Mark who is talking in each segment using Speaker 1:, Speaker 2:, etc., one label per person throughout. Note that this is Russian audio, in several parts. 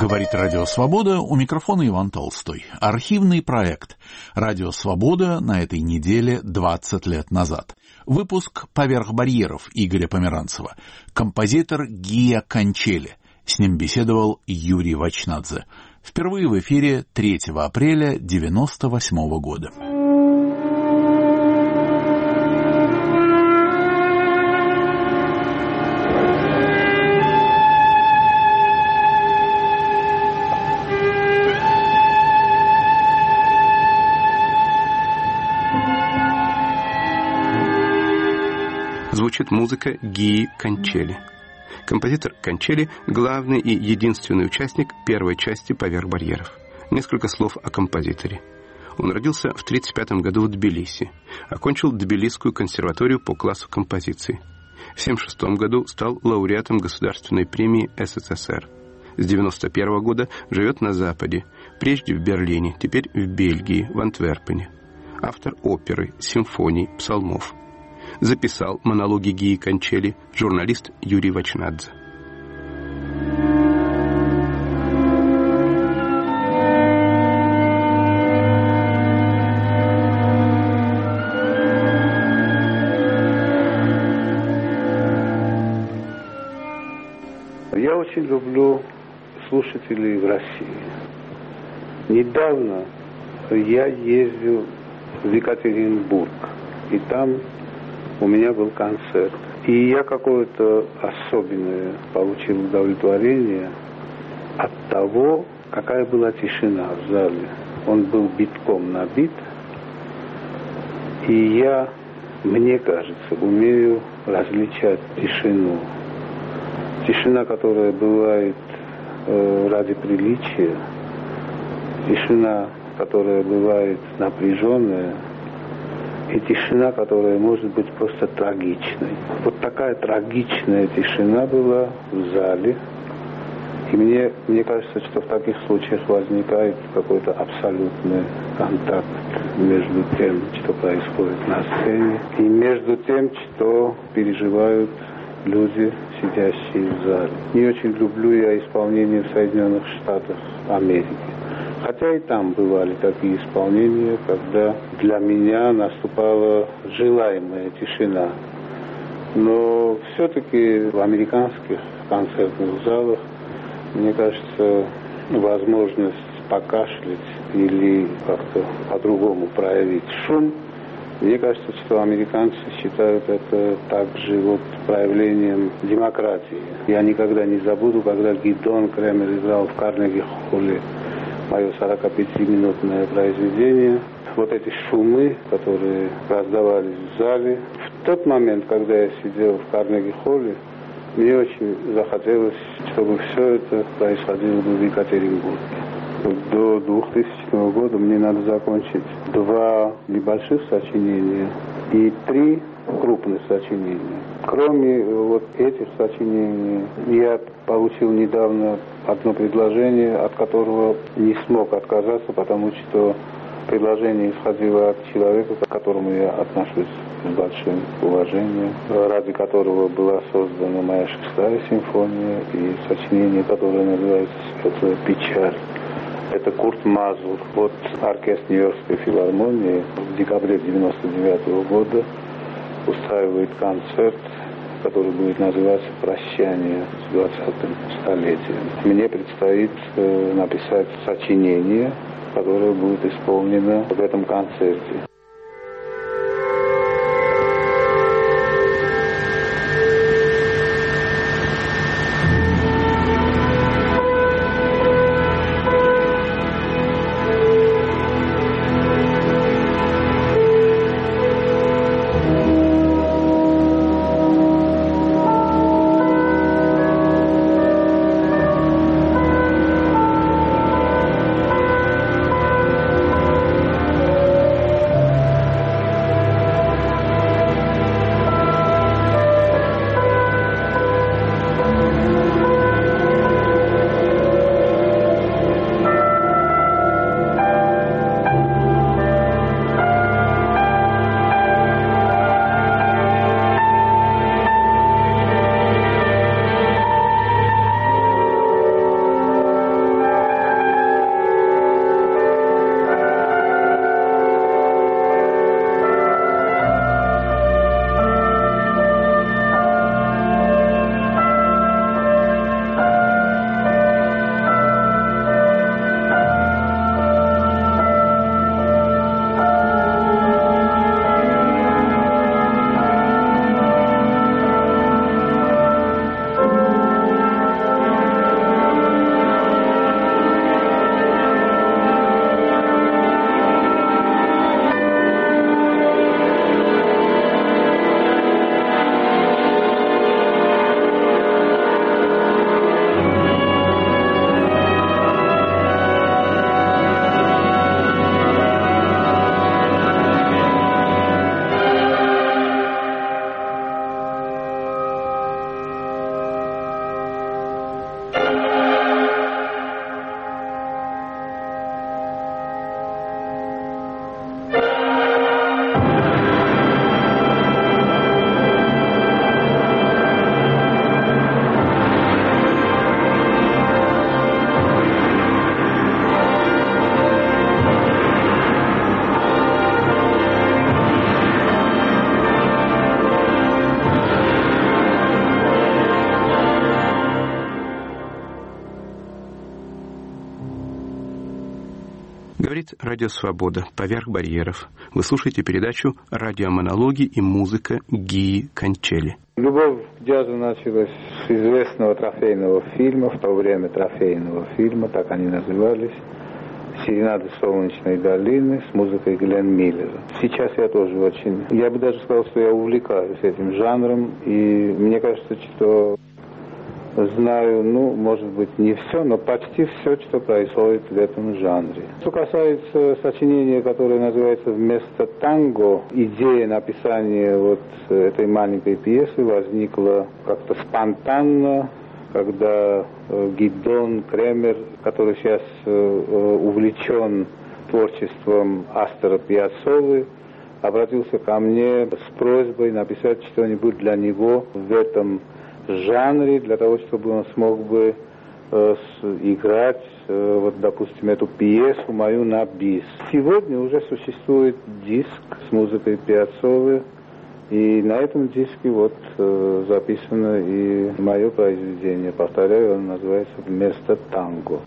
Speaker 1: Говорит Радио Свобода, у микрофона Иван Толстой. Архивный проект «Радио Свобода» на этой неделе 20 лет назад. Выпуск «Поверх барьеров» Игоря Померанцева. Композитор Гия Кончели. С ним беседовал Юрий Вачнадзе. Впервые в эфире 3 апреля 1998 года.
Speaker 2: Звучит музыка Гии Кончели. Композитор Кончели – главный и единственный участник первой части «Поверх барьеров». Несколько слов о композиторе. Он родился в 1935 году в Тбилиси. Окончил Тбилисскую консерваторию по классу композиции. В 1976 году стал лауреатом Государственной премии СССР. С 1991 года живет на Западе, прежде в Берлине, теперь в Бельгии, в Антверпене. Автор оперы, симфоний, псалмов. Записал монологи Гии Кончели журналист Юрий Вачнадзе.
Speaker 3: Я очень люблю слушателей в России. Недавно я ездил в Екатеринбург, и там у меня был концерт. И я какое-то особенное получил удовлетворение от того, какая была тишина в зале. Он был битком набит. И я, мне кажется, умею различать тишину. Тишина, которая бывает ради приличия. Тишина, которая бывает напряженная. И тишина, которая может быть просто трагичной. Вот такая трагичная тишина была в зале. И мне кажется, что в таких случаях возникает какой-то абсолютный контакт между тем, что происходит на сцене, и между тем, что переживают люди, сидящие в зале. Не очень люблю я исполнение в Соединенных Штатах Америки. Хотя и там бывали такие исполнения, когда для меня наступала желаемая тишина. Но все-таки в американских концертных залах, мне кажется, возможность покашлять или как-то по-другому проявить шум, мне кажется, что американцы считают это также вот проявлением демократии. Я никогда не забуду, когда Гидеон Кремер играл в Карнеги-холле мое 45-минутное произведение. Вот эти шумы, которые раздавались в зале. В тот момент, когда я сидел в Карнеги-холле, мне очень захотелось, чтобы все это происходило в Екатеринбурге. До 2000 года мне надо закончить 2 небольших сочинения и 3 крупных сочинения. Кроме вот этих сочинений, я получил недавно одно предложение, от которого не смог отказаться, потому что предложение исходило от человека, к которому я отношусь с большим уважением, ради которого была создана моя 6-я симфония и сочинение, которое называется «Светлая печаль». Это Курт Мазур. Вот оркестр Нью-Йоркской филармонии в декабре 1999 года устраивает концерт, который будет называться «Прощание с 20-м столетием». Мне предстоит написать сочинение, которое будет исполнено в этом концерте.
Speaker 2: Говорит Радио Свобода, поверх барьеров. Вы слушаете передачу «Радиомонологи и музыка» Гии Кончели.
Speaker 3: Любовь к джазу началась с известного трофейного фильма, в то время трофейного фильма, так они назывались, «Серенады Солнечной долины» с музыкой Глен Миллера. Сейчас я тоже я бы даже сказал, что я увлекаюсь этим жанром, и мне кажется, что знаю, может быть, не все, но почти все, что происходит в этом жанре. Что касается сочинения, которое называется «Вместо танго», идея написания вот этой маленькой пьесы возникла как-то спонтанно, когда Гидон Кремер, который сейчас увлечен творчеством Астора Пиаццоллы, обратился ко мне с просьбой написать что-нибудь для него в этом жанре, для того, чтобы он смог бы играть, допустим, эту пьесу мою на бис. Сегодня уже существует диск с музыкой Пиаццоллы, и на этом диске записано и мое произведение. Повторяю, он называется «Вместо танго».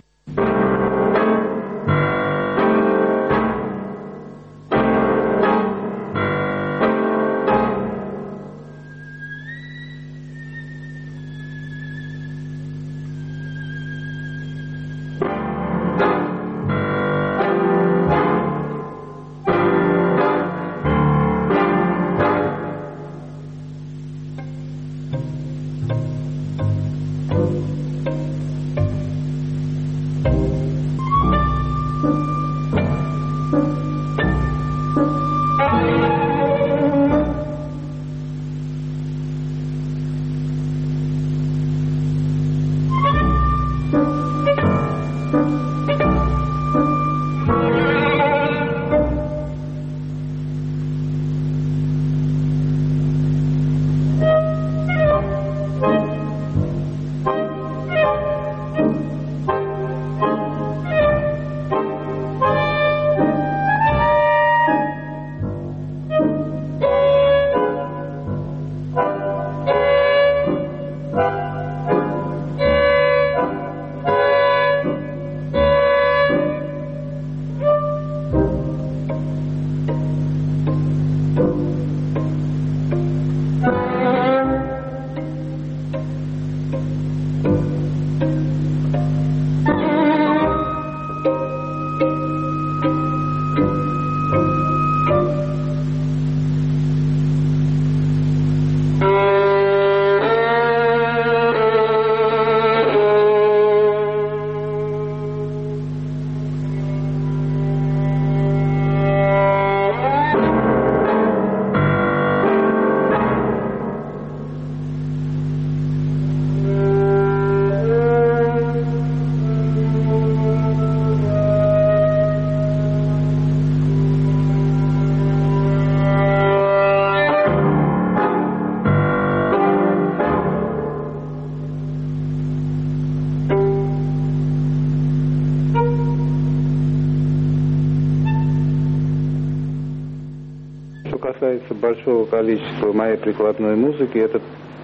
Speaker 3: Касается большого количества моей прикладной музыки, это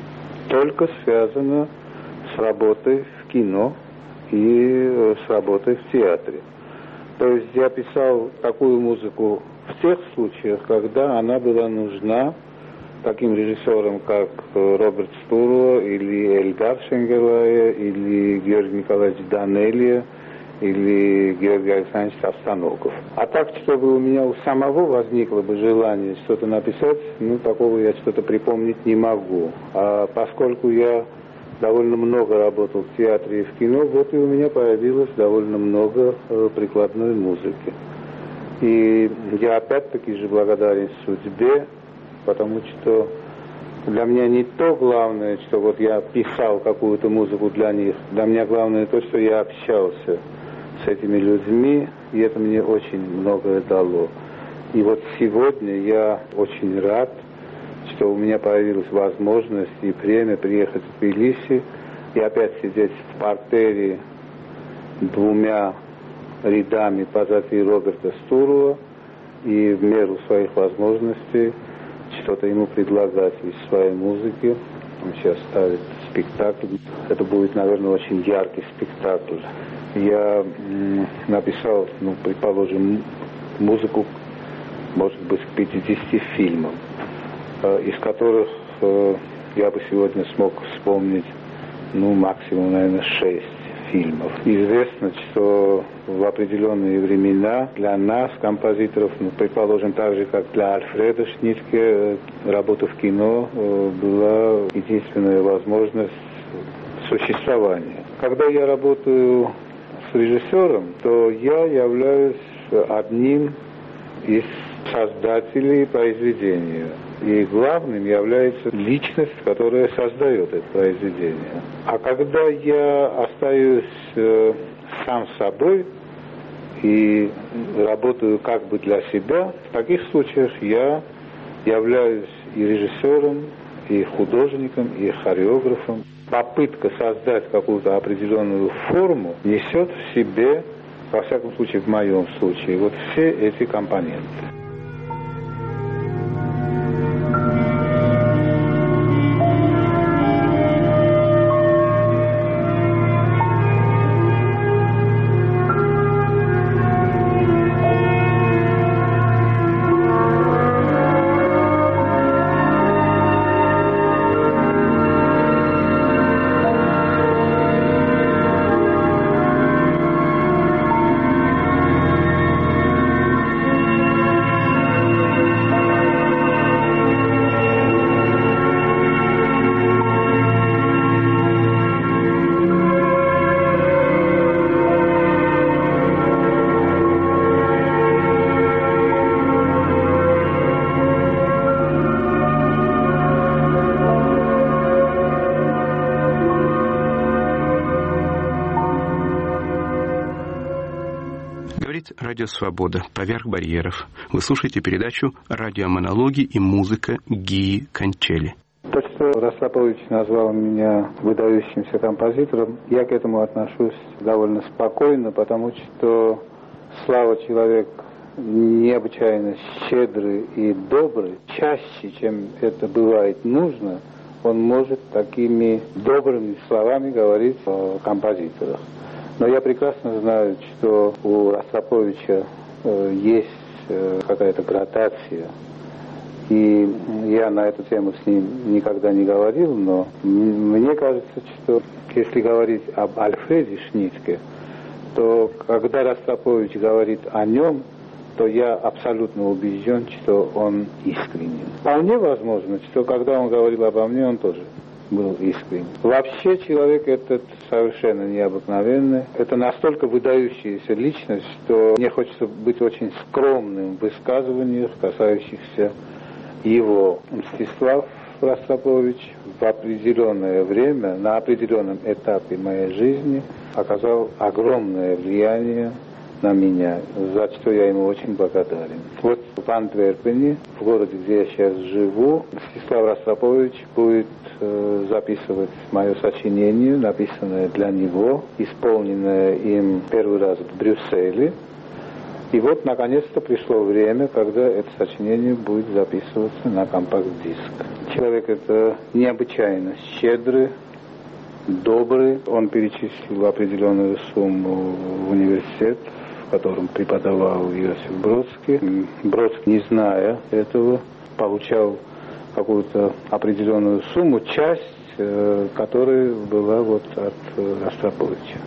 Speaker 3: только связано с работой в кино и с работой в театре. То есть я писал такую музыку в тех случаях, когда она была нужна таким режиссерам, как Роберт Стурло или Эльдар Шенгелай, или Георгий Николаевич Данелия, или Георгий Александрович Овстаноков. А так, чтобы у меня у самого возникло бы желание что-то написать, такого я что-то припомнить не могу. А поскольку я довольно много работал в театре и в кино, и у меня появилось довольно много прикладной музыки. И я опять-таки же благодарен судьбе, потому что для меня не то главное, что я писал какую-то музыку для них. Для меня главное то, что я общался с этими людьми, и это мне очень многое дало. И сегодня я очень рад, что у меня появилась возможность и время приехать в Тбилиси и опять сидеть в партере двумя рядами позади Роберта Стурло и в меру своих возможностей что-то ему предлагать из своей музыки. Он сейчас ставит спектакль. Это будет, наверное, очень яркий спектакль. я написал, предположим, музыку, может быть, к 50 фильмам, из которых я бы сегодня смог вспомнить, максимум, наверное, 6 фильмов. Известно, что в определенные времена для нас, композиторов, предположим, так же, как для Альфреда Шнитке, работа в кино была единственная возможность существования. Когда я работаю с режиссером, то я являюсь одним из создателей произведения. И главным является личность, которая создает это произведение. А когда я остаюсь сам собой и работаю как бы для себя, в таких случаях я являюсь и режиссером, и художником, и хореографом. Попытка создать какую-то определенную форму несет в себе, во всяком случае, в моем случае, вот все эти компоненты.
Speaker 2: Радио «Свобода. Поверх барьеров». Вы слушаете передачу «Радиомонологи и музыка» Гии Кончели.
Speaker 3: То, что Ростропович назвал меня выдающимся композитором, я к этому отношусь довольно спокойно, потому что Слава человек необычайно щедрый и добрый. Чаще, чем это бывает нужно, он может такими добрыми словами говорить о композиторах. Но я прекрасно знаю, что у Ростроповича есть какая-то градация. И я на эту тему с ним никогда не говорил, но мне кажется, что если говорить об Альфреде Шнитке, то когда Ростропович говорит о нем, то я абсолютно убежден, что он искренен. Вполне возможно, что когда он говорил обо мне, он тоже был искренен. Вообще человек этот совершенно необыкновенный. Это настолько выдающаяся личность, что мне хочется быть очень скромным в высказываниях, касающихся его. Мстислав Ростропович в определенное время, на определенном этапе моей жизни оказал огромное влияние на меня, за что я ему очень благодарен. Вот в Антверпене, в городе, где я сейчас живу, Мстислав Ростропович будет записывать мое сочинение, написанное для него, исполненное им первый раз в Брюсселе. И вот, наконец-то, пришло время, когда это сочинение будет записываться на компакт-диск. Человек это необычайно щедрый, добрый. Он перечислил определенную сумму в университет, в котором преподавал Иосиф Бродский. Бродский, не зная этого, получал какую-то определенную сумму, часть которой была вот от Ростроповича.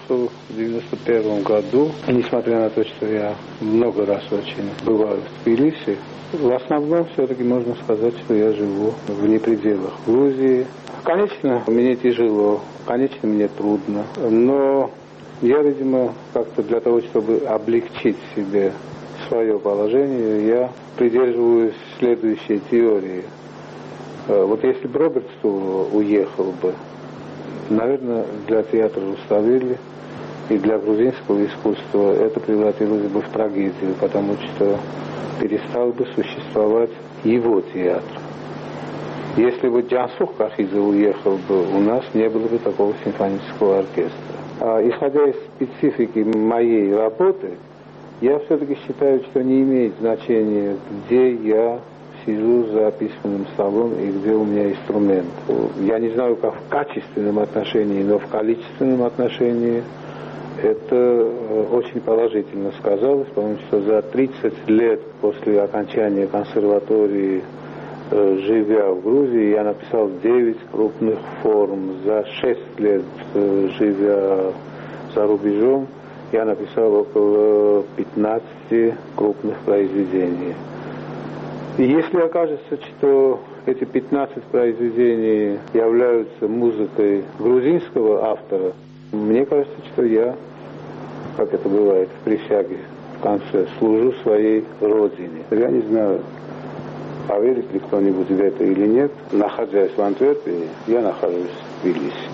Speaker 3: приехал в 91 году. И несмотря на то, что я много раз очень бывал в Тбилиси, в основном все-таки можно сказать, что я живу вне пределах Грузии. Конечно, мне тяжело, конечно, мне трудно, но я, видимо, как-то для того, чтобы облегчить себе свое положение, я придерживаюсь следующей теории. Вот если бы Роберт Стул уехал бы, наверное, для театра Руставели и для грузинского искусства это превратилось бы в трагедию, потому что перестал бы существовать его театр. Если бы Джансух Кахидзе уехал бы, у нас не было бы такого симфонического оркестра. Исходя из специфики моей работы, я все-таки считаю, что не имеет значения, где я сижу за письменным столом и где у меня инструмент. Я не знаю, как в качественном отношении, но в количественном отношении это очень положительно сказалось, потому что за 30 лет после окончания консерватории, живя в Грузии, я написал 9 крупных форм. За 6 лет, живя за рубежом, я написал около 15 крупных произведений. И если окажется, что эти 15 произведений являются музыкой грузинского автора, мне кажется, что я, как это бывает в присяге в конце, служу своей родине. Я не знаю, поверит ли кто-нибудь в это или нет. Находясь в Антверпене, я нахожусь в Тбилиси.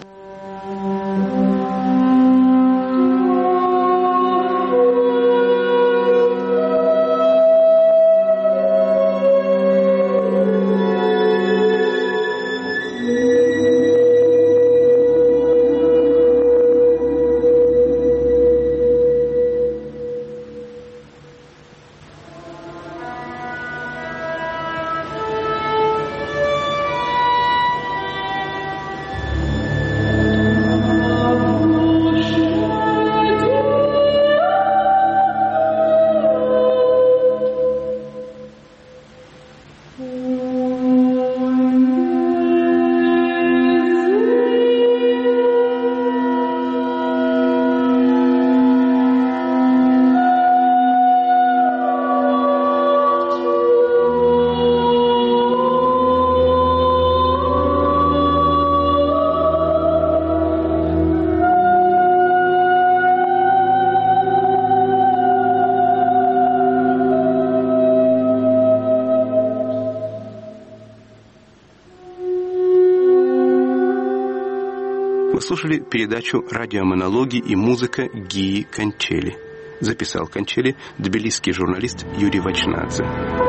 Speaker 2: Слушали передачу «Радиомонологи и музыка» Гии Канчели. Записал Канчели тбилисский журналист Юрий Вачнадзе.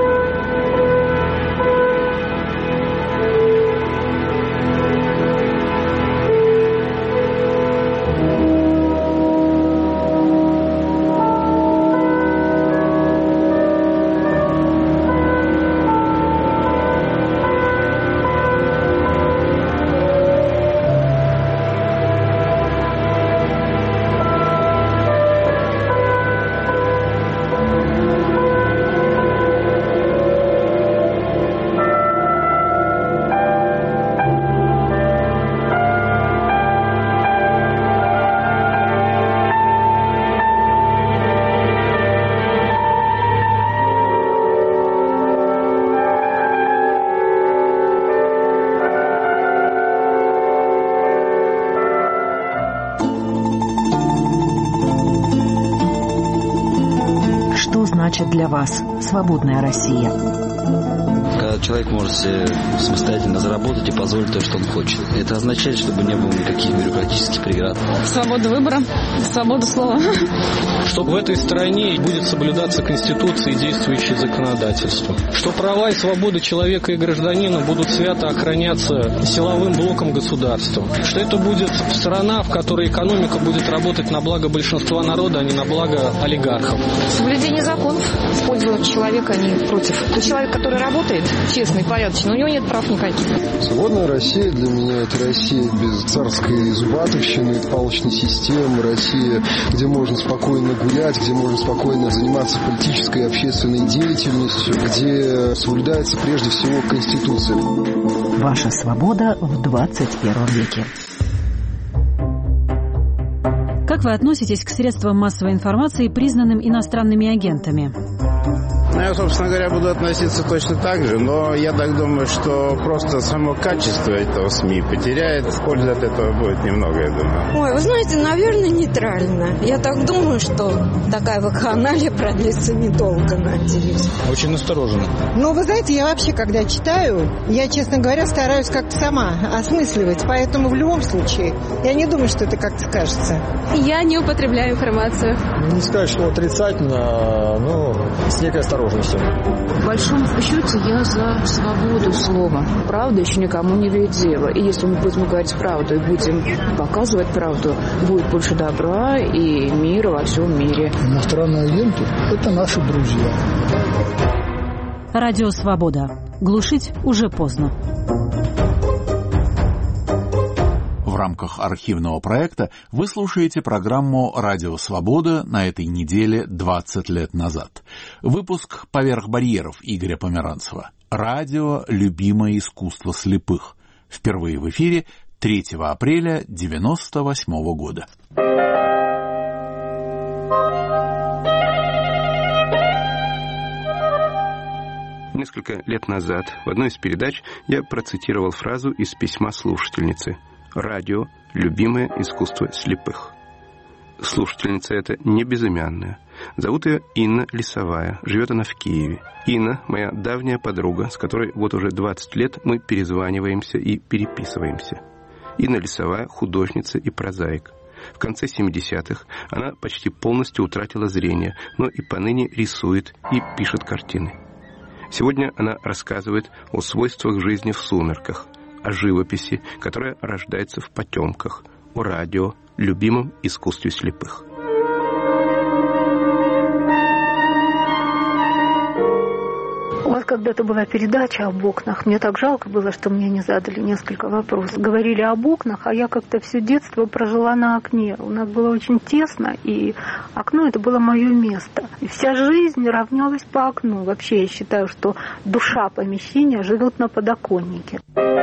Speaker 4: Значит для вас свободная Россия?
Speaker 5: Когда человек может себе самостоятельно заработать и позволить то, что он хочет. Это означает, чтобы не было никаких бюрократических преград.
Speaker 6: Свобода выбора, свобода слова.
Speaker 7: Что в этой стране будет соблюдаться Конституция и действующее законодательство. Что права и свободы человека и гражданина будут свято охраняться силовым блоком государства. Что это будет страна, в которой экономика будет работать на благо большинства народа, а не на благо олигархов.
Speaker 6: Соблюдение законов в пользу человека, а не против. Тот человек, который работает честно и порядочно, у него нет прав никаких.
Speaker 8: Свободная Россия для меня — это Россия без царской зубатовщины, палочной системы, Россия, где можно спокойно гулять, где можно спокойно заниматься политической и общественной деятельностью, где соблюдается прежде всего Конституция.
Speaker 4: Ваша свобода в 21 веке. Как
Speaker 9: Как вы относитесь к средствам массовой информации, признанным иностранными агентами?
Speaker 10: Я, собственно говоря, буду относиться точно так же, но я так думаю, что просто само качество этого СМИ потеряет, пользы от этого будет немного, я думаю.
Speaker 11: Ой, вы знаете, наверное, нейтрально. Я так думаю, что такая вакханалия продлится недолго, надеюсь.
Speaker 7: Очень настороженно.
Speaker 12: Ну, вы знаете, я вообще, когда читаю, я, честно говоря, стараюсь как-то сама осмысливать, поэтому в любом случае я не думаю, что это как-то скажется.
Speaker 13: Я не употребляю информацию.
Speaker 14: Не сказать, что отрицательно, но с некой осторожностью.
Speaker 15: В большом счете я за свободу слова. Правда еще никому не вредила. И если мы будем говорить правду и будем показывать правду, будет больше добра и мира во всем мире.
Speaker 16: Иностранные агенты – это наши друзья.
Speaker 9: Радио «Свобода». Глушить уже поздно.
Speaker 1: В рамках архивного проекта вы слушаете программу «Радио Свобода» на этой неделе 20 лет назад. Выпуск «Поверх барьеров» Игоря Померанцева. Радио «Любимое искусство слепых». Впервые в эфире 3 апреля 1998 года.
Speaker 2: Несколько лет назад в одной из передач я процитировал фразу из письма слушательницы. «Радио – любимое искусство слепых». Слушательница эта не безымянная. Зовут ее Инна Лисовая. Живет она в Киеве. Инна – моя давняя подруга, с которой вот уже 20 лет мы перезваниваемся и переписываемся. Инна Лисовая – художница и прозаик. В конце 70-х она почти полностью утратила зрение, но и поныне рисует и пишет картины. Сегодня она рассказывает о свойствах жизни в сумерках, о живописи, которая рождается в потемках, о радио, любимом искусстве слепых.
Speaker 17: У вас когда-то была передача об окнах. Мне так жалко было, что мне не задали несколько вопросов. Говорили об окнах, а я как-то все детство прожила на окне. У нас было очень тесно, и окно это было мое место. И вся жизнь равнялась по окну. Вообще я считаю, что душа помещения живет на подоконнике.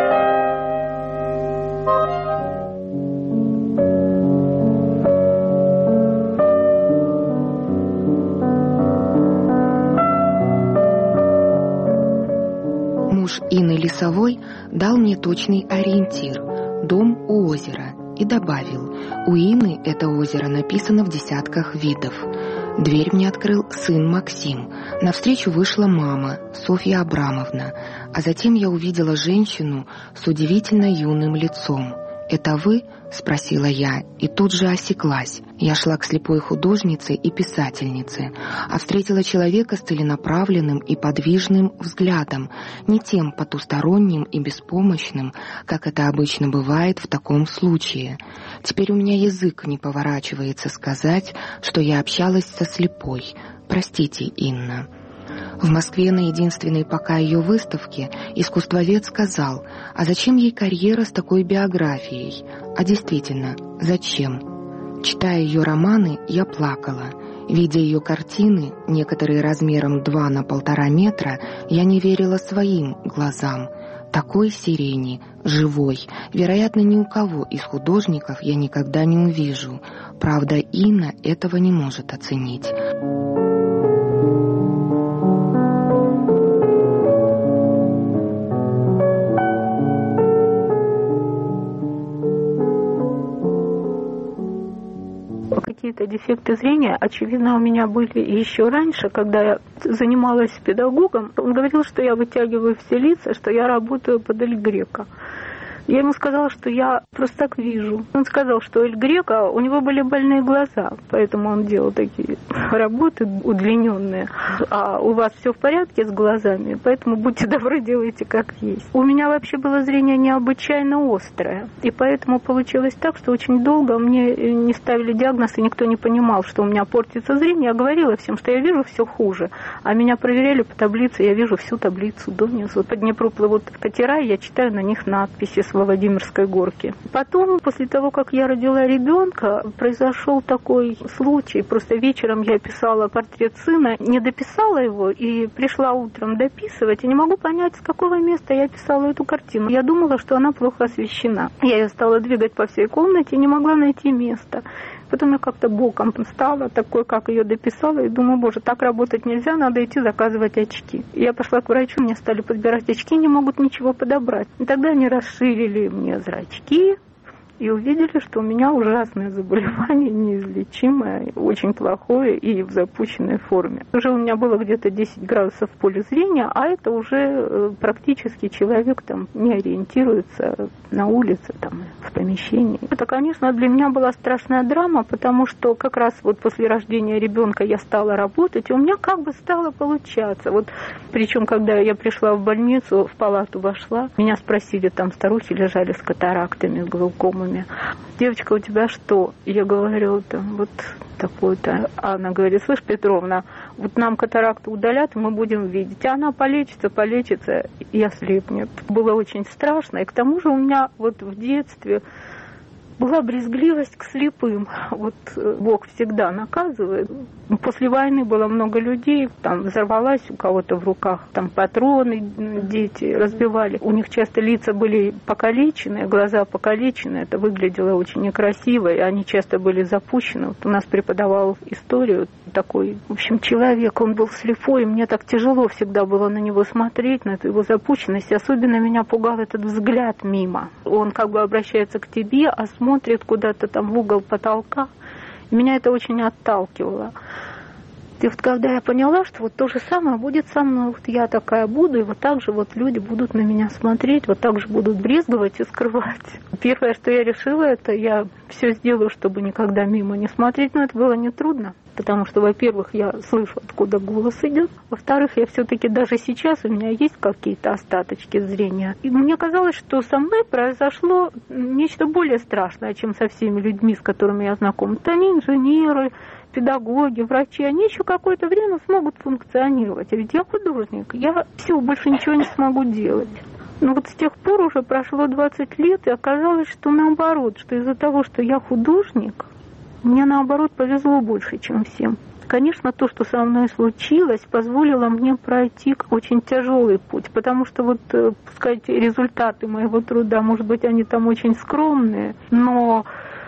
Speaker 18: Муж Инны Лисовой дал мне точный ориентир – дом у озера, и добавил: у Инны это озеро написано в десятках видов. Дверь мне открыл сын Максим. Навстречу вышла мама, Софья Абрамовна, а затем я увидела женщину с удивительно юным лицом. «Это вы?» – спросила я, и тут же осеклась. Я шла к слепой художнице и писательнице, а встретила человека с целенаправленным и подвижным взглядом, не тем потусторонним и беспомощным, как это обычно бывает в таком случае. Теперь у меня язык не поворачивается сказать, что я общалась со слепой. Простите, Инна. В Москве на единственной пока ее выставке искусствовед сказал: а зачем ей карьера с такой биографией? А действительно, зачем? Читая ее романы, я плакала. Видя ее картины, некоторые размером 2 на 1,5 метра, я не верила своим глазам. Такой сирени, живой, вероятно, ни у кого из художников я никогда не увижу. Правда, Инна этого не может оценить.
Speaker 17: Какие-то дефекты зрения, очевидно, у меня были еще раньше, когда я занималась педагогом. Он говорил, что я вытягиваю все лица, что я работаю под Эль Греко. Я ему сказала, что я просто так вижу. Он сказал, что Эль Греко, у него были больные глаза, поэтому он делал такие работы удлиненные. А у вас все в порядке с глазами, поэтому будьте добры, делайте как есть. У меня вообще было зрение необычайно острое, и поэтому получилось так, что очень долго мне не ставили диагноз, и никто не понимал, что у меня портится зрение. Я говорила всем, что я вижу все хуже, а меня проверяли по таблице, я вижу всю таблицу до низу. По Днепру плывут катера, и я читаю на них надписи во Владимирской горке. Потом, после того, как я родила ребенка, произошел такой случай. Просто вечером я писала портрет сына, не дописала его и пришла утром дописывать, и не могу понять, с какого места я писала эту картину. Я думала, что она плохо освещена. Я ее стала двигать по всей комнате и не могла найти место. Потом я как-то боком стала, такой, как ее дописала, и думаю, боже, так работать нельзя, надо идти заказывать очки. Я пошла к врачу, мне стали подбирать очки, не могут ничего подобрать. И тогда они расширили мне зрачки и увидели, что у меня ужасное заболевание, неизлечимое, очень плохое и в запущенной форме. Уже у меня было где-то 10 градусов в поле зрения, а это уже практически человек там не ориентируется на улице, там, в помещении. Это, конечно, для меня была страшная драма, потому что как раз вот после рождения ребенка я стала работать, и у меня как бы стало получаться. Вот, причем, когда я пришла в больницу, в палату вошла, меня спросили, там старухи лежали с катарактами, с глаукомами. Девочка, у тебя что? Я говорю, там вот такое-то. Она говорит, слышь, Петровна, вот нам катаракту удалят, и мы будем видеть. А она полечится, и ослепнет. Было очень страшно. И к тому же у меня вот в детстве была брезгливость к слепым. Вот Бог всегда наказывает. После войны было много людей, там взорвалась у кого-то в руках, там патроны дети разбивали. У них часто лица были покалечены, глаза покалечены, это выглядело очень некрасиво, и они часто были запущены. Вот у нас преподавал историю такой, в общем, человек, он был слепой, и мне так тяжело всегда было на него смотреть, на эту его запущенность. Особенно меня пугал этот взгляд мимо. Он как бы обращается к тебе, а смотрит куда-то там в угол потолка. И меня это очень отталкивало. И вот когда я поняла, что вот то же самое будет со мной, вот я такая буду, и вот так же вот люди будут на меня смотреть, вот так же будут брезговать и скрывать. Первое, что я решила, это я все сделаю, чтобы никогда мимо не смотреть, но это было нетрудно. Потому что, во-первых, я слышу, откуда голос идет. Во-вторых, я все-таки даже сейчас, у меня есть какие-то остаточки зрения. И мне казалось, что со мной произошло нечто более страшное, чем со всеми людьми, с которыми я знакома. Это они инженеры, педагоги, врачи. Они еще какое-то время смогут функционировать. А ведь я художник, я все, больше ничего не смогу делать. Но вот с тех пор уже прошло 20 лет, и оказалось, что наоборот, что из-за того, что я художник, мне, наоборот, повезло больше, чем всем. Конечно, то, что со мной случилось, позволило мне пройти очень тяжелый путь, потому что, вот, пускай результаты моего труда, может быть, они там очень скромные, но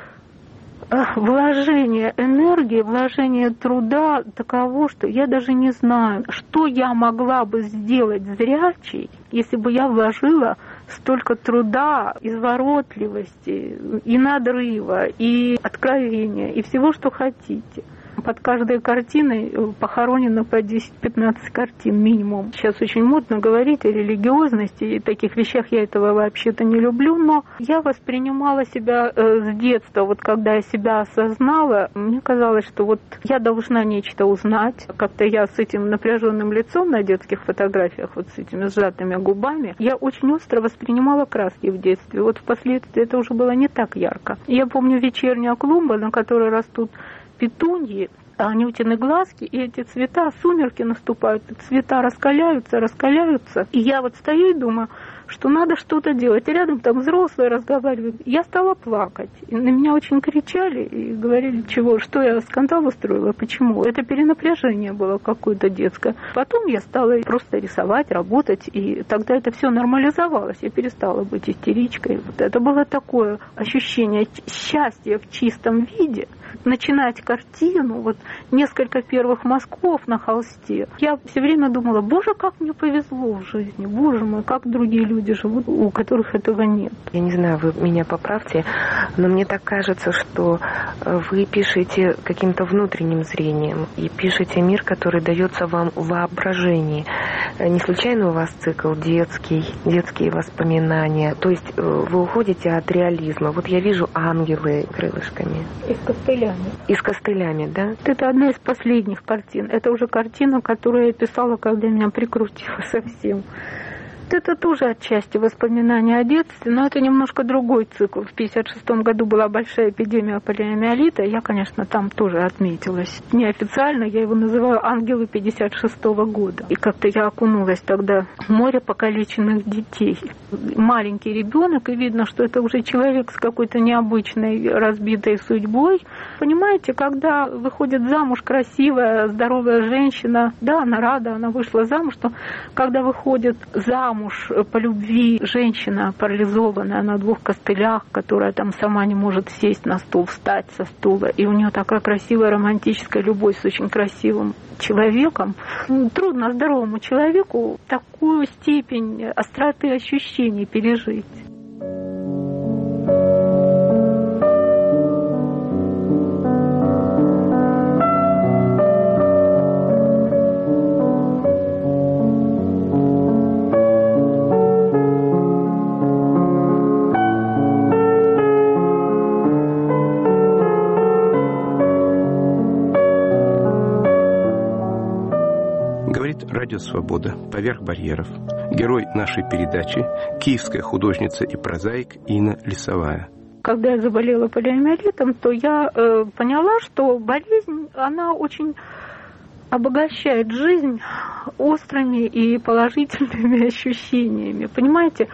Speaker 17: вложение энергии, вложение труда таково, что я даже не знаю, что я могла бы сделать зрячей, если бы я вложила столько труда, изворотливости, и надрыва, и откровения, и всего, что хотите. Под каждой картиной похоронено по 10-15 картин минимум. Сейчас очень модно говорить о религиозности и таких вещах, я этого вообще-то не люблю, но я воспринимала себя с детства, вот когда я себя осознала, мне казалось, что вот я должна нечто узнать. Как-то я с этим напряженным лицом на детских фотографиях, вот с этими сжатыми губами, я очень остро воспринимала краски в детстве. Вот впоследствии это уже было не так ярко. Я помню вечерняя клумба, на которой растут петуньи, анютины глазки, и эти цвета, сумерки наступают, цвета раскаляются. И я вот стою и думаю, что надо что-то делать. И рядом там взрослые разговаривают. Я стала плакать. И на меня очень кричали и говорили, что я скандал устроила, почему. Это перенапряжение было какое-то детское. Потом я стала просто рисовать, работать, и тогда это все нормализовалось. Я перестала быть истеричкой. Вот это было такое ощущение счастья в чистом виде. Начинать картину, вот несколько первых мазков на холсте. Я все время думала, боже, как мне повезло в жизни, боже мой, как другие люди живут, у которых этого нет.
Speaker 18: Я не знаю, вы меня поправьте, но мне так кажется, что вы пишете каким-то внутренним зрением и пишете мир, который дается вам в воображении. Не случайно у вас цикл детские воспоминания, то есть вы уходите от реализма. Вот я вижу ангелы крылышками. И с костылями, да?
Speaker 17: Это одна из последних картин. Это уже картина, которую я писала, когда меня прикрутило совсем. Это тоже отчасти воспоминания о детстве, но это немножко другой цикл. В 1956 году была большая эпидемия полиомиелита, я, конечно, там тоже отметилась. Неофициально я его называю «Ангелы 1956 года». И как-то я окунулась тогда в море покалеченных детей. Маленький ребенок, и видно, что это уже человек с какой-то необычной разбитой судьбой. Понимаете, когда выходит замуж красивая, здоровая женщина, да, она рада, она вышла замуж, но когда выходит замуж замуж по любви женщина парализованная на 2 костылях, которая там сама не может сесть на стул, встать со стула, и у нее такая красивая романтическая любовь с очень красивым человеком. Трудно здоровому человеку такую степень остроты ощущений пережить.
Speaker 2: Радио «Свобода», «Поверх барьеров». Герой нашей передачи – киевская художница и прозаик Инна Лисовая.
Speaker 17: Когда я заболела полиомиелитом, то я поняла, что болезнь, она очень обогащает жизнь острыми и положительными ощущениями. Понимаете,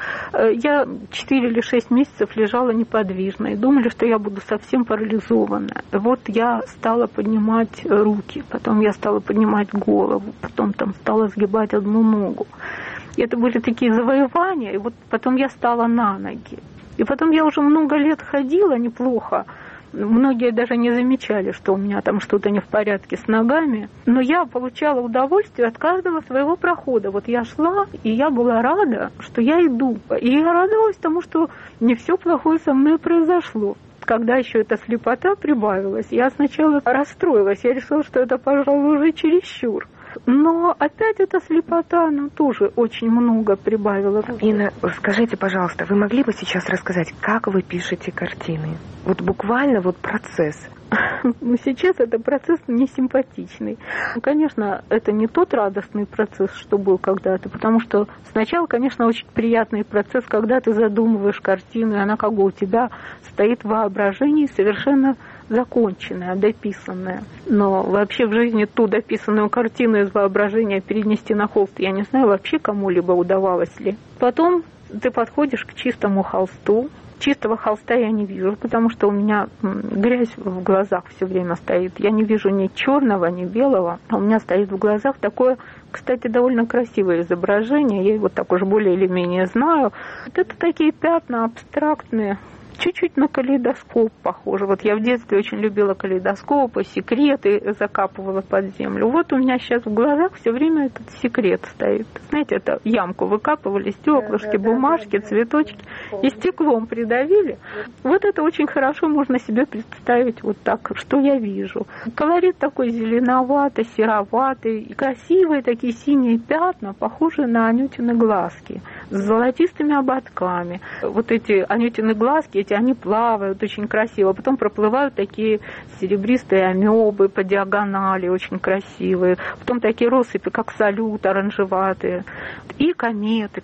Speaker 17: я 4 или 6 месяцев лежала неподвижно и думали, что я буду совсем парализована. Вот я стала поднимать руки, потом я стала поднимать голову, потом там стала сгибать одну ногу. И это были такие завоевания, и вот потом я стала на ноги. И потом я уже много лет ходила неплохо. Многие даже не замечали, что у меня там что-то не в порядке с ногами. Но я получала удовольствие от каждого своего прохода. Вот я шла, и я была рада, что я иду. И я радовалась тому, что не все плохое со мной произошло. Когда еще эта слепота прибавилась, я сначала расстроилась. Я решила, что это, пожалуй, уже чересчур. Но опять эта слепота, она тоже очень много прибавила.
Speaker 18: Инна, скажите, пожалуйста, вы могли бы сейчас рассказать, как вы пишете картины? Вот буквально вот процесс.
Speaker 17: Но сейчас это процесс несимпатичный. Конечно, это не тот радостный процесс, что был когда-то, потому что сначала, конечно, очень приятный процесс, когда ты задумываешь картину, и она как бы у тебя стоит в воображении совершенно законченная, дописанная. Но вообще в жизни ту дописанную картину из воображения перенести на холст, я не знаю, вообще кому-либо удавалось ли. Потом ты подходишь к чистому холсту. Чистого холста я не вижу, потому что у меня грязь в глазах все время стоит. Я не вижу ни черного, ни белого. А у меня стоит в глазах такое, кстати, довольно красивое изображение. Я его так уже более или менее знаю. Вот это такие пятна абстрактные. Чуть-чуть на калейдоскоп похоже. Вот я в детстве очень любила калейдоскопы, секреты закапывала под землю. Вот у меня сейчас в глазах все время этот секрет стоит. Знаете, это ямку выкапывали, стеклышки, бумажки, цветочки, и стеклом придавили. Вот это очень хорошо можно себе представить вот так, что я вижу. Колорит такой зеленоватый, сероватый, и красивые такие синие пятна, похожие на анютины глазки, с золотистыми ободками. Вот эти анютины глазки, они плавают очень красиво, потом проплывают такие серебристые амебы по диагонали, очень красивые, потом такие россыпи, как салют, оранжеватые, и кометы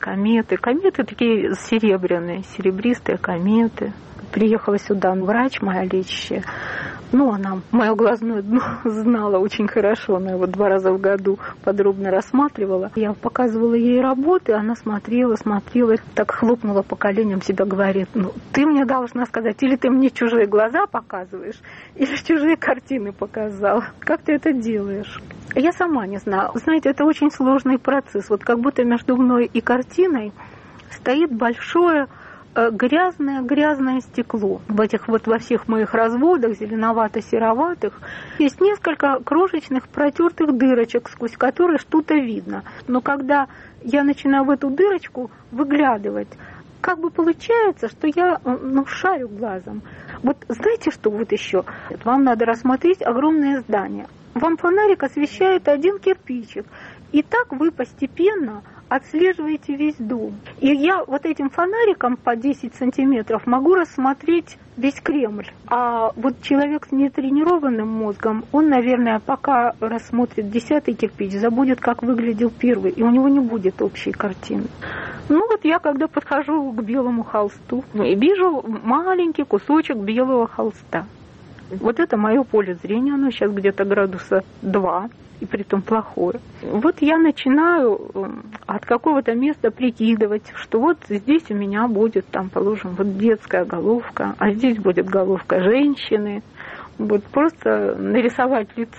Speaker 17: такие серебряные, серебристые кометы. Приехала сюда врач, моя лечащая. Она мое глазное дно знала очень хорошо. Она его 2 раза в году подробно рассматривала. Я показывала ей работы, она смотрела, так хлопнула по коленям себя, говорит: ты мне должна сказать, или ты мне чужие глаза показываешь, или чужие картины показал. Как ты это делаешь? Я сама не знаю. Знаете, это очень сложный процесс. Вот как будто между мной и картиной стоит большое грязное стекло. Во всех моих разводах, зеленовато-сероватых, есть несколько крошечных протертых дырочек, сквозь которые что-то видно. Но когда я начинаю в эту дырочку выглядывать, как бы получается, что я шарю глазом. Вот знаете, что вот еще? Вам надо рассмотреть огромное здание. Вам фонарик освещает один кирпичик. И так вы постепенно отслеживаете весь дом. И я вот этим фонариком по 10 сантиметров могу рассмотреть весь Кремль. А вот человек с нетренированным мозгом, он, наверное, пока рассмотрит 10-й кирпич, забудет, как выглядел первый, и у него не будет общей картины. Вот я, когда подхожу к белому холсту, и вижу маленький кусочек белого холста. Вот это мое поле зрения, оно сейчас где-то градуса 2. И притом плохое. Вот я начинаю от какого-то места прикидывать, что вот здесь у меня будет, положим, вот детская головка, а здесь будет головка женщины. Вот просто нарисовать лицо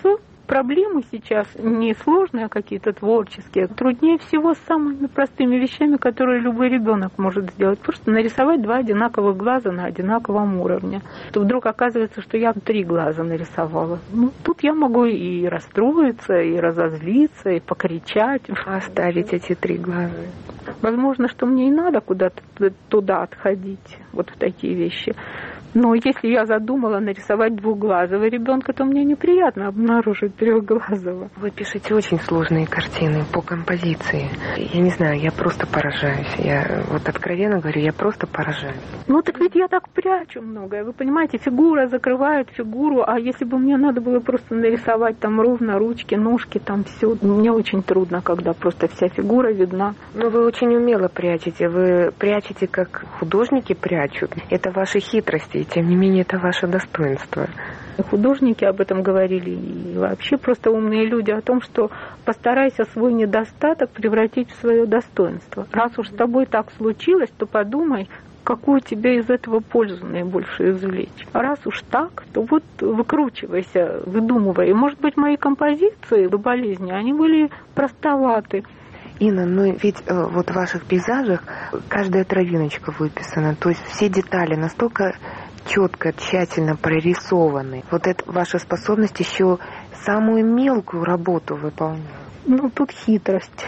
Speaker 17: проблемы сейчас не сложные, а какие-то творческие. Труднее всего с самыми простыми вещами, которые любой ребенок может сделать. Просто нарисовать 2 одинаковых глаза на одинаковом уровне. То вдруг оказывается, что я 3 глаза нарисовала. Тут я могу и расстроиться, и разозлиться, и покричать.
Speaker 18: Оставить эти 3 глаза.
Speaker 17: Возможно, что мне и надо куда-то туда отходить, вот в такие вещи. Но если я задумала нарисовать 2-глазого ребенка, то мне неприятно обнаружить 3-глазого.
Speaker 18: Вы пишете очень сложные картины по композиции. Я не знаю, я просто поражаюсь. Я вот откровенно говорю, я просто поражаюсь.
Speaker 17: Так ведь я так прячу многое. Вы понимаете, фигура закрывает фигуру, а если бы мне надо было просто нарисовать там ровно ручки, ножки, там все, мне очень трудно, когда просто вся фигура видна.
Speaker 18: Но вы очень умело прячете. Вы прячете, как художники прячут. Это ваши хитрости. И тем не менее, это ваше достоинство.
Speaker 17: Художники об этом говорили, и вообще просто умные люди, о том, что постарайся свой недостаток превратить в свое достоинство. Раз уж с тобой так случилось, то подумай, какую тебе из этого пользу наибольшую извлечь. А раз уж так, то вот выкручивайся, выдумывай. И, может быть, мои композиции до болезни, они были простоваты.
Speaker 18: Инна, ведь вот в ваших пейзажах каждая травиночка выписана, то есть все детали настолько четко, тщательно прорисованы. Вот это ваша способность еще самую мелкую работу выполнять.
Speaker 17: Тут хитрость.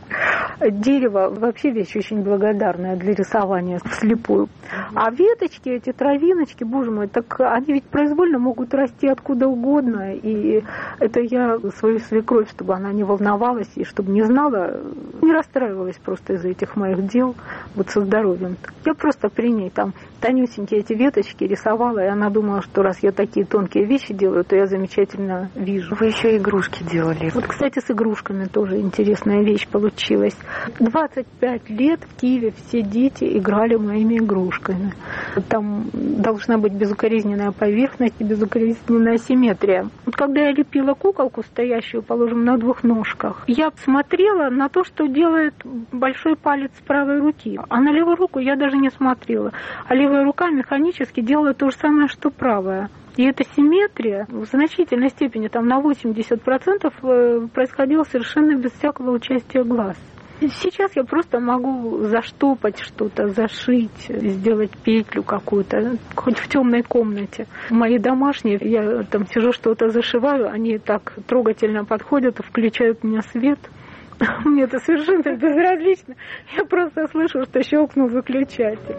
Speaker 17: Дерево вообще вещь очень благодарная для рисования вслепую. А веточки, эти травиночки, боже мой, так они ведь произвольно могут расти откуда угодно. И это я свою свекровь, чтобы она не волновалась и чтобы не знала, не расстраивалась просто из-за этих моих дел вот со здоровьем. Я просто при ней там тонюсенькие эти веточки рисовала, и она думала, что раз я такие тонкие вещи делаю, то я замечательно вижу.
Speaker 18: Вы еще игрушки делали.
Speaker 17: Вот, кстати, с игрушками тоже интересная вещь получилась. 25 лет в Киеве все дети играли моими игрушками. Там должна быть безукоризненная поверхность и безукоризненная симметрия. Вот когда я лепила куколку, стоящую, положим, на 2 ножках, я смотрела на то, что делает большой палец правой руки. А на левую руку я даже не смотрела. А левая рука механически делала то же самое, что правая. И эта симметрия в значительной степени, там на 80%, происходила совершенно без всякого участия глаз. Сейчас я просто могу заштопать что-то, зашить, сделать петлю какую-то, хоть в темной комнате. Мои домашние, я там сижу, что-то зашиваю, они так трогательно подходят, включают мне свет. Мне это совершенно безразлично. Я просто слышу, что щелкнул выключатель.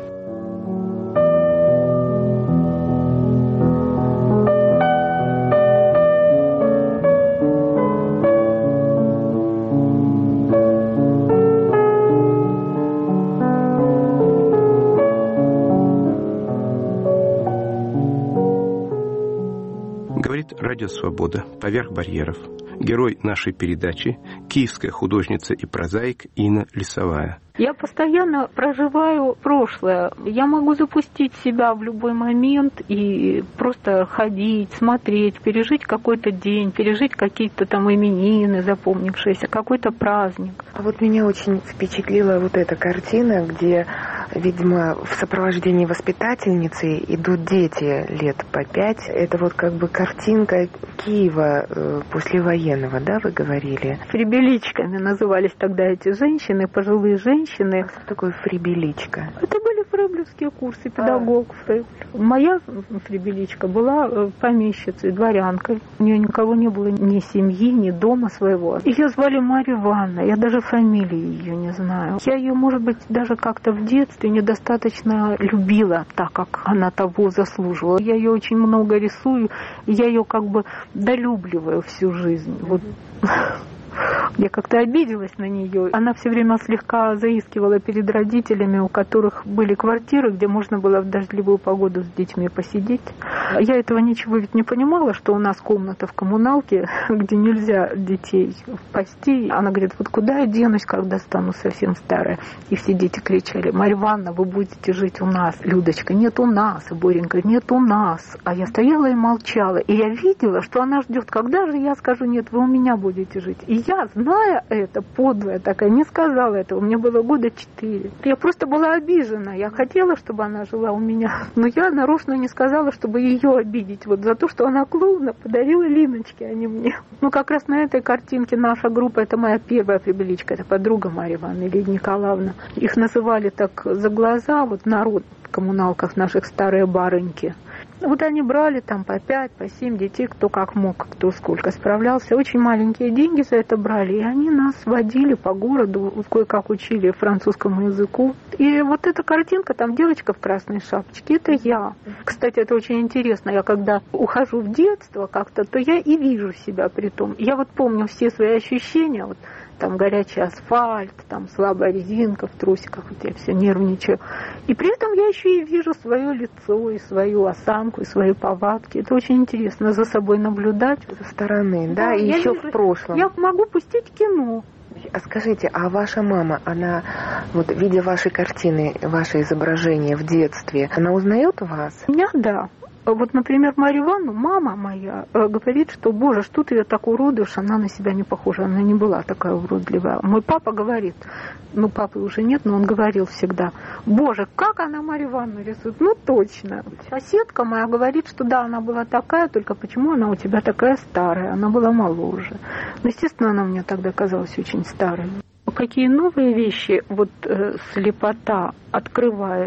Speaker 2: Говорит Радио Свобода, поверх барьеров. Герой нашей передачи, киевская художница и прозаик Инна Лисовая.
Speaker 17: Я постоянно проживаю прошлое. Я могу запустить себя в любой момент и просто ходить, смотреть, пережить какой-то день, пережить какие-то там именины запомнившиеся, какой-то праздник.
Speaker 18: А вот меня очень впечатлила вот эта картина, где, видимо, в сопровождении воспитательницы идут дети лет по 5. Это вот как бы картинка Киева послевоенного, да, вы говорили?
Speaker 17: Фрибеличками назывались тогда эти женщины, пожилые женщины.
Speaker 18: Что такое фрибеличка?
Speaker 17: Это были фрейблевские курсы педагогов. Моя фрибеличка была помещицей, дворянкой. У нее никого не было, ни семьи, ни дома своего. Ее звали Марья Ивановна. Я даже фамилии ее не знаю. Я ее, может быть, даже как-то в детстве недостаточно любила, так как она того заслуживала. Я ее очень много рисую, и я ее как бы долюбливаю всю жизнь. Вот. Я как-то обиделась на нее. Она все время слегка заискивала перед родителями, у которых были квартиры, где можно было в дождливую погоду с детьми посидеть. Я этого ничего ведь не понимала, что у нас комната в коммуналке, где нельзя детей пасти. Она говорит, вот куда я денусь, когда стану совсем старая? И все дети кричали, Марья Ивановна, вы будете жить у нас. Людочка, нет у нас. И Боренька, нет у нас. А я стояла и молчала. И я видела, что она ждет, когда же я скажу, нет, вы у меня будете жить. И я, зная это, подлая такая, не сказала этого. Мне было года 4. Я просто была обижена. Я хотела, чтобы она жила у меня. Но я нарочно не сказала, чтобы ее обидеть. Вот за то, что она клоуна подарила Линочке, а не мне. Ну, как раз на этой картинке наша группа, это моя первая прибыличка. Это подруга Марья Ивановна, Лидия Николаевна. Их называли так за глаза, вот народ в коммуналках наших, старые барыньки. Вот они брали там по 5, по 7 детей, кто как мог, кто сколько справлялся. Очень маленькие деньги за это брали, и они нас водили по городу, кое-как учили французскому языку. И вот эта картинка, там девочка в красной шапочке, это я. Кстати, это очень интересно. Я когда ухожу в детство как-то, то я и вижу себя при том. Я вот помню все свои ощущения, вот там горячий асфальт, там слабая резинка в трусиках, вот я все нервничаю. И при этом я еще и вижу свое лицо, и свою осанку, и свои повадки. Это очень интересно, за собой наблюдать.
Speaker 18: Со стороны, да, и еще в прошлом.
Speaker 17: Я могу пустить кино.
Speaker 18: А скажите, а ваша мама, она, вот видя ваши картины, ваши изображения в детстве, она узнает вас?
Speaker 17: Меня, да. Вот, например, Марья Ивановна, мама моя, говорит, что, боже, что ты ее так уродуешь, она на себя не похожа, она не была такая уродливая. Мой папа говорит, ну, папы уже нет, но он говорил всегда, боже, как она Марью Ивановну рисует, ну, точно. Соседка моя говорит, что да, она была такая, только почему она у тебя такая старая, она была моложе. Ну, естественно, она мне тогда казалась очень старой. Какие новые вещи вот слепота открывает.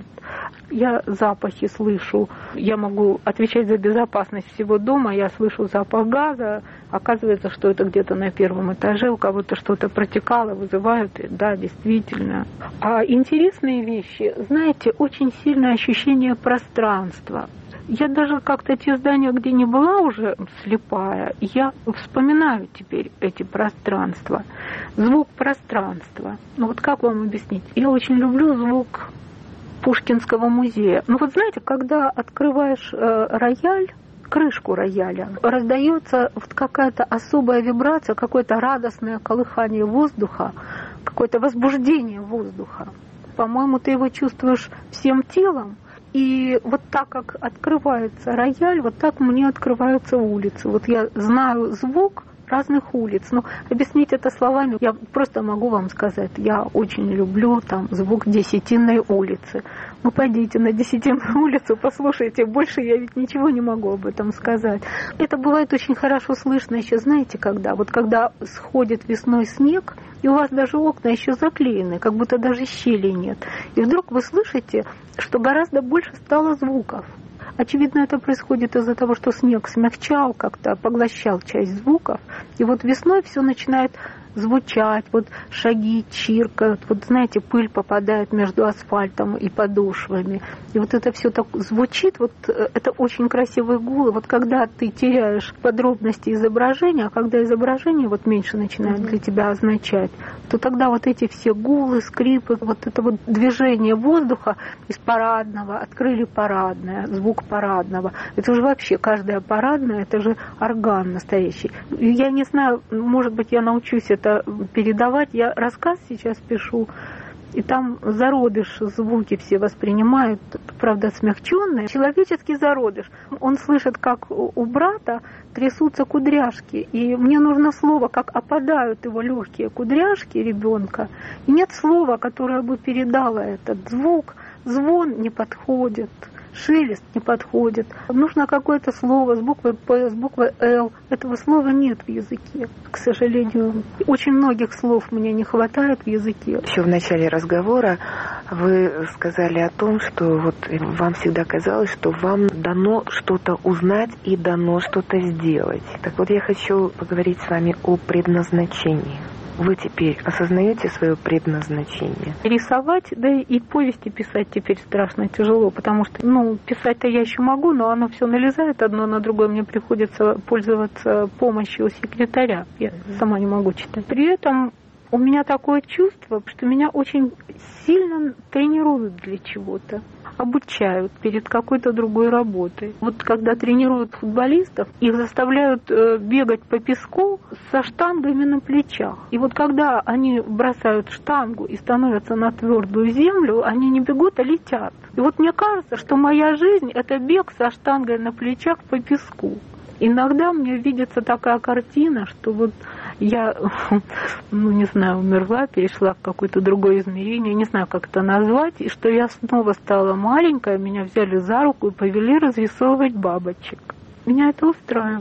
Speaker 17: Я запахи слышу, я могу отвечать за безопасность всего дома, я слышу запах газа, оказывается, что это где-то на первом этаже, у кого-то что-то протекало, вызывают, да, действительно. А интересные вещи, знаете, очень сильное ощущение пространства. Я даже как-то те здания, где не была уже слепая, я вспоминаю теперь эти пространства. Звук пространства. Ну вот как вам объяснить? Я очень люблю звук Пушкинского музея. Ну вот знаете, когда открываешь рояль, крышку рояля, раздается вот какая-то особая вибрация, какое-то радостное колыхание воздуха, какое-то возбуждение воздуха. По-моему, ты его чувствуешь всем телом. И вот так как открывается рояль, вот так мне открываются улицы. Вот я знаю звук разных улиц. Но объяснить это словами я просто могу вам сказать. Я очень люблю там звук Десятинной улицы. Ну, пойдите на Десятинную улицу, послушайте. Больше я ведь ничего не могу об этом сказать. Это бывает очень хорошо слышно еще, знаете, когда? Вот когда сходит весной снег, и у вас даже окна еще заклеены, как будто даже щелей нет. И вдруг вы слышите, что гораздо больше стало звуков. Очевидно, это происходит из-за того, что снег смягчал, как-то поглощал часть звуков. И вот весной все начинает звучать, вот шаги чиркают, вот знаете, пыль попадает между асфальтом и подошвами. И вот это все так звучит, вот это очень красивый гул. И вот когда ты теряешь подробности изображения, а когда изображение вот меньше начинает для тебя означать, то тогда вот эти все гулы, скрипы, вот это вот движение воздуха из парадного, открыли парадное, звук парадного. Это же вообще каждая парадная, это же орган настоящий. Я не знаю, может быть, я научусь это передавать. Я рассказ сейчас пишу, и там зародыш, звуки все воспринимают, правда, смягченные. Человеческий зародыш. Он слышит, как у брата трясутся кудряшки, и мне нужно слово, как опадают его легкие кудряшки ребенка. И нет слова, которое бы передало этот звук. Звон не подходит. Шелест не подходит. Нужно какое-то слово с буквой П, с буквой Л. Этого слова нет в языке, к сожалению. Очень многих слов мне не хватает в языке.
Speaker 18: Еще в начале разговора вы сказали о том, что вот вам всегда казалось, что вам дано что-то узнать и дано что-то сделать. Так вот, я хочу поговорить с вами о предназначении. Вы теперь осознаете свое предназначение?
Speaker 17: Рисовать, да и повести писать теперь страшно тяжело, потому что, писать-то я еще могу, но оно все налезает одно на другое, мне приходится пользоваться помощью секретаря, я сама не могу читать. При этом у меня такое чувство, что меня очень сильно тренируют для чего-то, обучают перед какой-то другой работой. Вот когда тренируют футболистов, их заставляют бегать по песку со штангами на плечах. И вот когда они бросают штангу и становятся на твердую землю, они не бегут, а летят. И вот мне кажется, что моя жизнь — это бег со штангой на плечах по песку. Иногда мне видится такая картина, что вот Я, не знаю, умерла, перешла в какое-то другое измерение, не знаю, как это назвать, и что я снова стала маленькая, меня взяли за руку и повели разрисовывать бабочек. Меня это устраивает.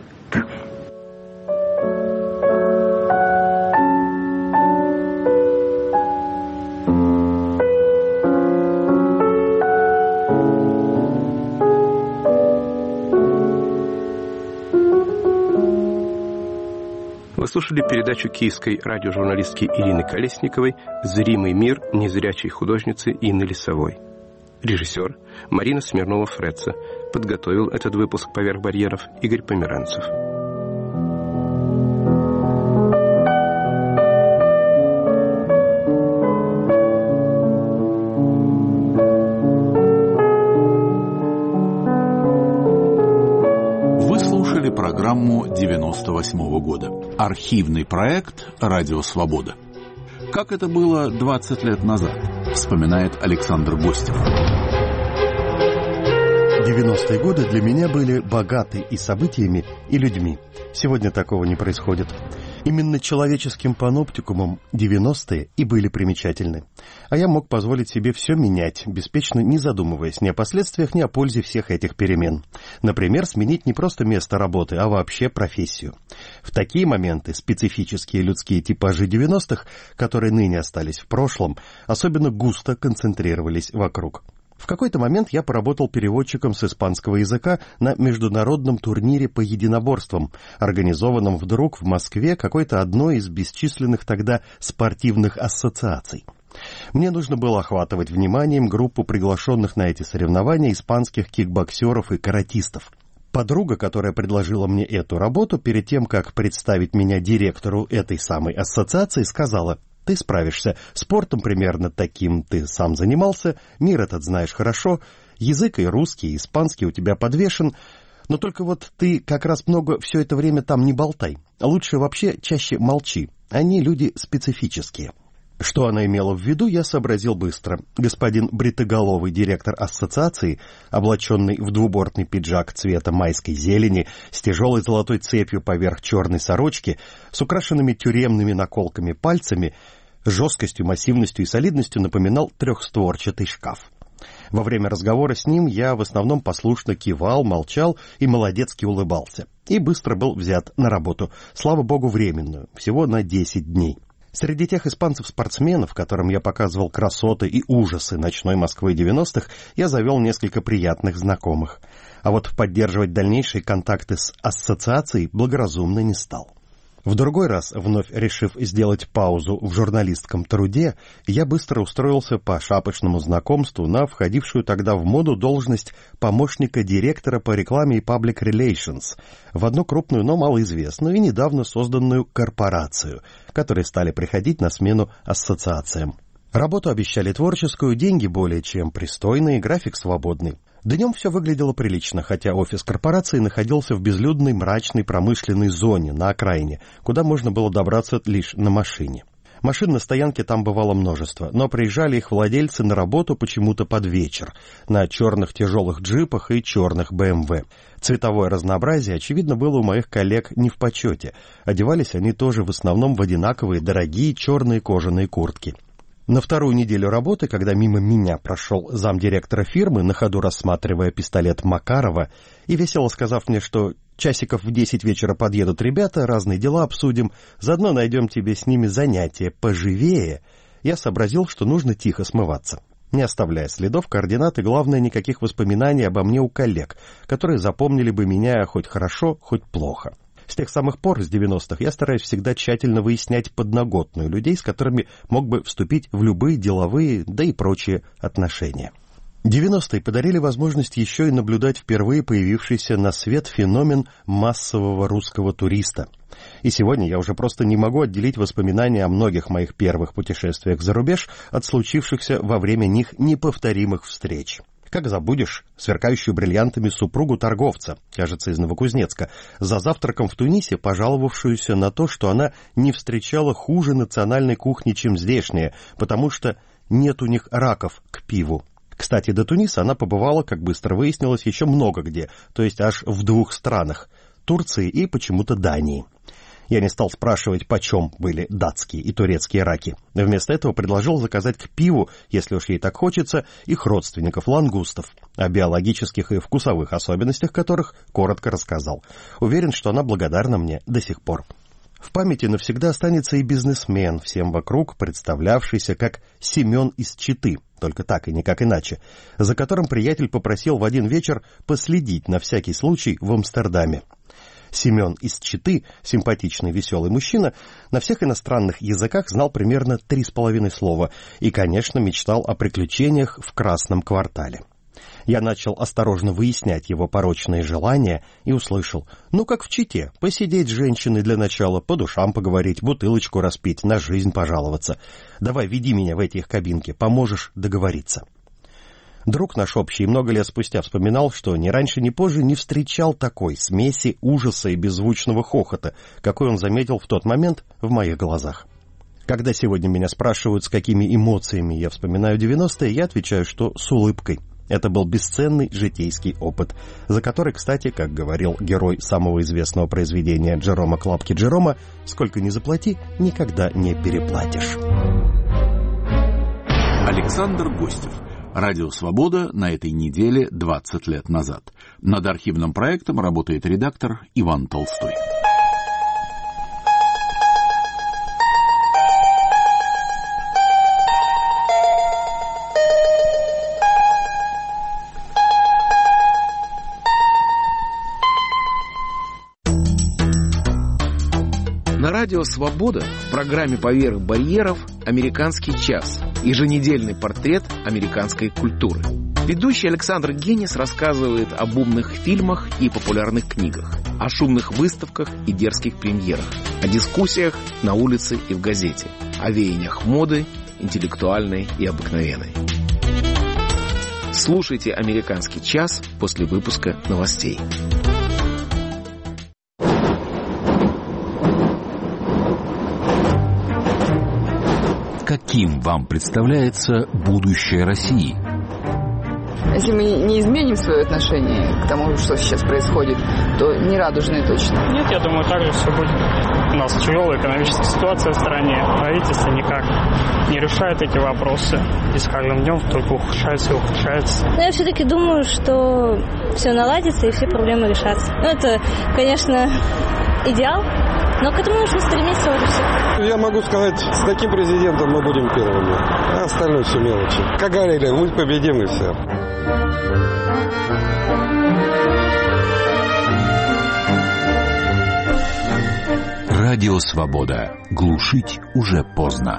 Speaker 2: Вы слушали передачу киевской радиожурналистки Ирины Колесниковой «Зримый мир незрячей художницы Инны Лисовой». Режиссер Марина Смирнова-Фреца. Подготовил этот выпуск «Поверх барьеров» Игорь Померанцев.
Speaker 1: Программу 98-го года. Архивный проект «Радио Свобода». Как это было 20 лет назад, вспоминает Александр Гостев.
Speaker 19: 90-е годы для меня были богаты и событиями, и людьми. Сегодня такого не происходит. Именно человеческим паноптикумом 90-е и были примечательны. А я мог позволить себе все менять, беспечно не задумываясь ни о последствиях, ни о пользе всех этих перемен. Например, сменить не просто место работы, а вообще профессию. В такие моменты специфические людские типажи 90-х, которые ныне остались в прошлом, особенно густо концентрировались вокруг. В какой-то момент я поработал переводчиком с испанского языка на международном турнире по единоборствам, организованном вдруг в Москве какой-то одной из бесчисленных тогда спортивных ассоциаций. Мне нужно было охватывать вниманием группу приглашенных на эти соревнования испанских кикбоксеров и каратистов. Подруга, которая предложила мне эту работу, перед тем, как представить меня директору этой самой ассоциации, сказала: «Ты справишься. Спортом примерно таким ты сам занимался, мир этот знаешь хорошо, язык и русский, и испанский у тебя подвешен, но только вот ты как раз много все это время там не болтай. Лучше вообще чаще молчи. Они люди специфические». Что она имела в виду, я сообразил быстро. Господин бритоголовый директор ассоциации, облаченный в двубортный пиджак цвета майской зелени, с тяжелой золотой цепью поверх черной сорочки, с украшенными тюремными наколками пальцами, жесткостью, массивностью и солидностью напоминал трехстворчатый шкаф. Во время разговора с ним я в основном послушно кивал, молчал и молодецки улыбался. И быстро был взят на работу, слава богу, временную, всего на 10 дней. Среди тех испанцев-спортсменов, которым я показывал красоты и ужасы ночной Москвы 90-х, я завел несколько приятных знакомых. А вот поддерживать дальнейшие контакты с ассоциацией благоразумно не стал. В другой раз, вновь решив сделать паузу в журналистском труде, я быстро устроился по шапочному знакомству на входившую тогда в моду должность помощника директора по рекламе и public relations в одну крупную, но малоизвестную и недавно созданную корпорацию, которые стали приходить на смену ассоциациям. Работу обещали творческую, деньги более чем пристойные, график свободный. Днем все выглядело прилично, хотя офис корпорации находился в безлюдной мрачной промышленной зоне на окраине, куда можно было добраться лишь на машине. Машин на стоянке там бывало множество, но приезжали их владельцы на работу почему-то под вечер, на черных тяжелых джипах и черных БМВ. Цветовое разнообразие, очевидно, было у моих коллег не в почете. Одевались они тоже в основном в одинаковые дорогие черные кожаные куртки. На вторую неделю работы, когда мимо меня прошел замдиректора фирмы, на ходу рассматривая пистолет Макарова, и весело сказав мне, что часиков в 10 вечера подъедут ребята, разные дела обсудим, заодно найдем тебе с ними занятие поживее, я сообразил, что нужно тихо смываться, не оставляя следов, координат и, главное, никаких воспоминаний обо мне у коллег, которые запомнили бы меня хоть хорошо, хоть плохо. С тех самых пор, с 90-х, я стараюсь всегда тщательно выяснять подноготную людей, с которыми мог бы вступить в любые деловые, да и прочие отношения. 90-е подарили возможность еще и наблюдать впервые появившийся на свет феномен массового русского туриста. И сегодня я уже просто не могу отделить воспоминания о многих моих первых путешествиях за рубеж от случившихся во время них неповторимых встреч. Как забудешь сверкающую бриллиантами супругу торговца, кажется, из Новокузнецка, за завтраком в Тунисе пожаловавшуюся на то, что она не встречала хуже национальной кухни, чем здешняя, потому что нет у них раков к пиву. Кстати, до Туниса она побывала, как быстро выяснилось, еще много где, то есть аж в 2 странах – Турции и почему-то Дании. Я не стал спрашивать, почем были датские и турецкие раки. Вместо этого предложил заказать к пиву, если уж ей так хочется, их родственников лангустов, о биологических и вкусовых особенностях которых коротко рассказал. Уверен, что она благодарна мне до сих пор. В памяти навсегда останется и бизнесмен, всем вокруг представлявшийся как Семен из Читы, только так и никак иначе, за которым приятель попросил в один вечер последить на всякий случай в Амстердаме. Семен из Читы, симпатичный веселый мужчина, на всех иностранных языках знал примерно 3,5 слова и, конечно, мечтал о приключениях в Красном квартале. Я начал осторожно выяснять его порочные желания и услышал: ну, как в Чите, посидеть с женщиной для начала, по душам поговорить, бутылочку распить, на жизнь пожаловаться. Давай, веди меня в эти их кабинки, поможешь договориться. Друг наш общий много лет спустя вспоминал, что ни раньше, ни позже не встречал такой смеси ужаса и беззвучного хохота, какой он заметил в тот момент в моих глазах. Когда сегодня меня спрашивают, с какими эмоциями я вспоминаю 90-е, я отвечаю, что с улыбкой. Это был бесценный житейский опыт, за который, кстати, как говорил герой самого известного произведения Джерома Клапки Джерома, сколько ни заплати, никогда не переплатишь.
Speaker 1: Александр Гостев. Радио «Свобода» на этой неделе 20 лет назад. Над архивным проектом работает редактор Иван Толстой.
Speaker 20: На радио «Свобода» в программе «Поверх барьеров» «Американский час» – еженедельный портрет американской культуры. Ведущий Александр Генис рассказывает об умных фильмах и популярных книгах, о шумных выставках и дерзких премьерах, о дискуссиях на улице и в газете, о веяниях моды, интеллектуальной и обыкновенной. Слушайте «Американский час» после выпуска новостей.
Speaker 1: Каким вам представляется будущее России?
Speaker 21: Если мы не изменим свое отношение к тому, что сейчас происходит, то не радужное точно.
Speaker 22: Нет, я думаю, так же все будет. У нас тяжелая экономическая ситуация в стране. Правительство никак не решает эти вопросы. И с каждым днем только ухудшается и ухудшается.
Speaker 23: Но я все-таки думаю, что все наладится и все проблемы решатся. Ну, это, конечно, идеал. Но к этому нужно стремиться, вот и все.
Speaker 24: Я могу сказать, с таким президентом мы будем первыми. А остальное все мелочи. Как говорили, мы победим и все.
Speaker 1: Радио «Свобода». Глушить уже поздно.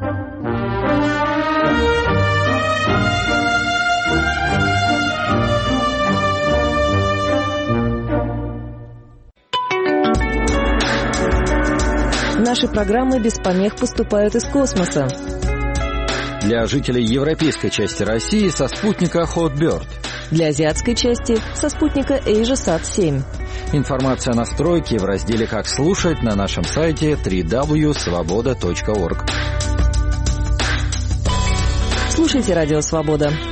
Speaker 25: Наши программы без помех поступают из космоса.
Speaker 5: Для жителей европейской части России со спутника Hotbird.
Speaker 25: Для азиатской части со спутника AsiaSat-7.
Speaker 5: Информация о настройке в разделе «Как слушать» на нашем сайте www.svoboda.org.
Speaker 25: Слушайте «Радио Свобода».